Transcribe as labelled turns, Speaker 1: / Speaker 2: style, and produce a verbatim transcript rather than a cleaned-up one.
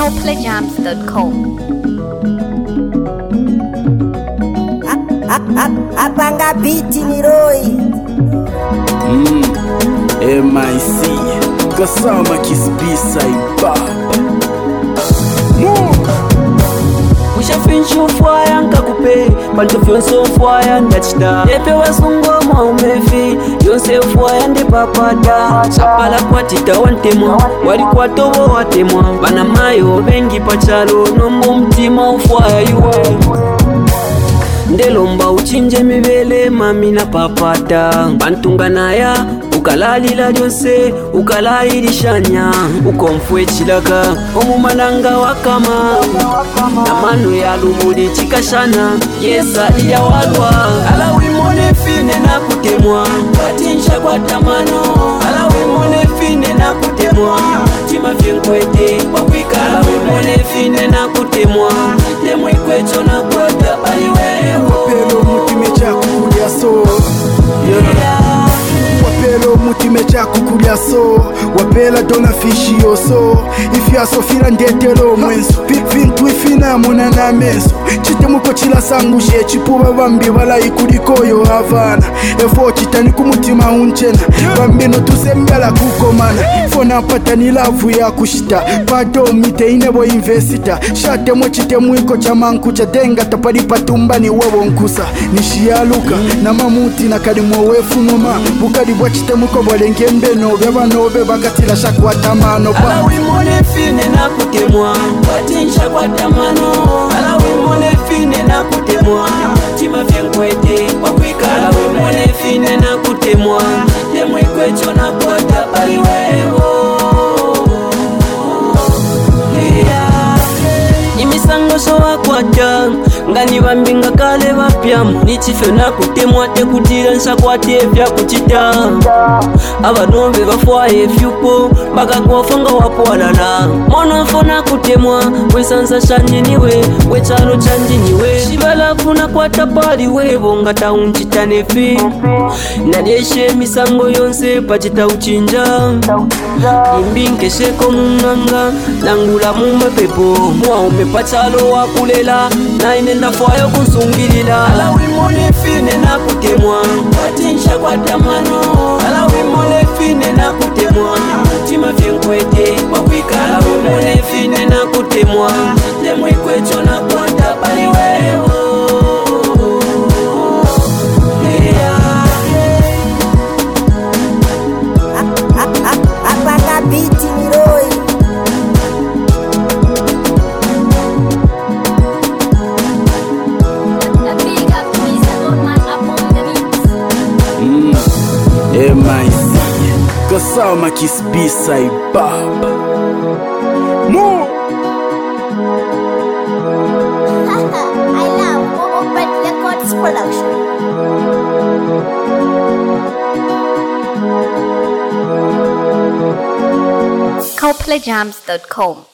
Speaker 1: Coldplay Jams dot com.
Speaker 2: Apanga biti miroi
Speaker 3: Mm, M I C Kasama Kisbisa Ibaba
Speaker 4: Ushafinshi ufwaya nkakupe Bantu fyonse ufwaya ndachita Epe wasungoma umefi Yonse ufwaya ndi papada Chapala kwa tita wantemwa Wali kwa tobo watemwa Bana mayo bengi pachalo Nombo mtima ufwaya yuwe Ndelomba uchinje mibele mami na papata Bantunga naya ukalalila lyonse ukalayilishanya ukomfwe chilaka omumalanga wakama na manu ya lumuli chikashana yesa iya walwa ala wimone fine na kutemwa katinsha kwa tamano ala wimone fine na kutemwa chima fyenkwete wakwikala wimone fine na kutemwa temwe kwecho na kwata baliweho
Speaker 3: Wapelo mutime chaku kulya so yeah. Wapelo mutime chaku kulya so Wapela dona fishi yo so Ifya sofira ndetelo mwenso Vintu ifina muna na menso Chite muko chila sangu she Chipuba bambi wala ikuliko yo havana Efo chitani kumutima unchena Bambi no tusembala kukomana Fona pata ni lavu ya kushita Pado mite inebo invesita Shate mo chite mwiko chamanku cha denga Tapadi patumba ni wewo nkusa Nishialuka na mamuti na kalimo wefu noma Bukadi bwa chite mwiko bolenge mbeno Beba nobe bakatila shakwa tamano
Speaker 4: Ala wimone fine na kutemwa Batinsha kwa tamano Ala wimone fine na kutemwa Chima fyenkwete wakwika Ala wimone fine na kutemwa Temwe kwecho na kwa tabali weho Imisango sowa kwa jang Ngani wambinga kale wapyamu Nichife na kutemwa te kutira nsa kwa tevya kuchita Abanombe bafwaye fyupo Baka kuwafunga wapo walala Mono mfona kutemwa Wesansa shanjiniwe Wechalo chanjiniwe Shibala kuna kwa tapali webo Ngata unchitane fi Nadeshe misango yonse Pachita uchinja Imbinke sheko munganga Nangula mume pepo Mwa umepachalo wakulela Na inenda fwayo kusungilila Ala wimone fine na kutemwa Watinsha kwa tamano Ala wimone fine na kutemwa Chima fyenkwete wakwika Ala wimone fine na kutemwa Temwe kwecho na kwa tabali weho
Speaker 2: Apanga biti miroi
Speaker 3: Mm, M I C Kasama Kisbisa Ibaba Mu
Speaker 2: I love Open Records production.
Speaker 1: Coldplay Jams dot com.